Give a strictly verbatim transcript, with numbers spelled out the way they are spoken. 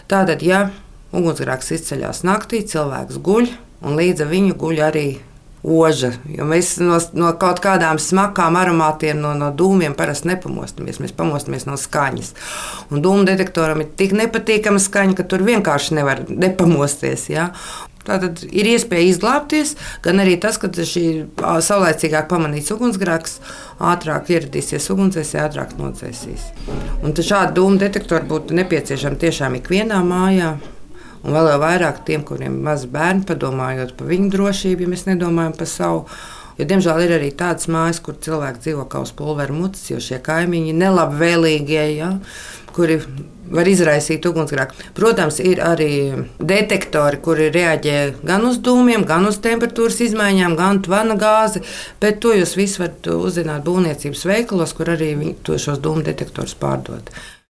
Tātad, ja ugunsgrēks izceļas naktī, cilvēks guļ, un līdz ar viņu guļ arī oža. Jo mēs no, no kaut kādām smakām aromātiem, no, no dūmiem parasti nepamostamies. Mēs pamostamies no skaņas. Un dūmu detektoram ir tik nepatīkama skaņa, ka tur vienkārši nevar nepamosties. Ja? Tātad ir iespēja izglābties, gan arī tas, ka šī saulaicīgāk pamanīts ugunsgrēks ātrāk ieradīsies ugunsdzēsēji, ātrāk nodzēsīs. Un tad šādi dūmu detektori būtu nepieciešami tiešām ikvienā mājā. Un vēl jau vairāk tiem, kuriem ir mazi bērni, padomājot par viņu drošību, ja mēs nedomājam par savu. Jo, diemžēl ir arī tādas mājas, kur cilvēki dzīvo kā uz pulveru mucas, jo šie kaimiņi ir nelabvēlīgie, ja, kuri var izraisīt ugunsgrēku. Protams, ir arī detektori, kuri reaģē gan uz dūmiem, gan uz temperatūras izmaiņām, gan tvana gāzi, bet to jūs visu varat uzzināt būvniecības veikalos, kur arī viņi šos dūmu detektorus pārdod.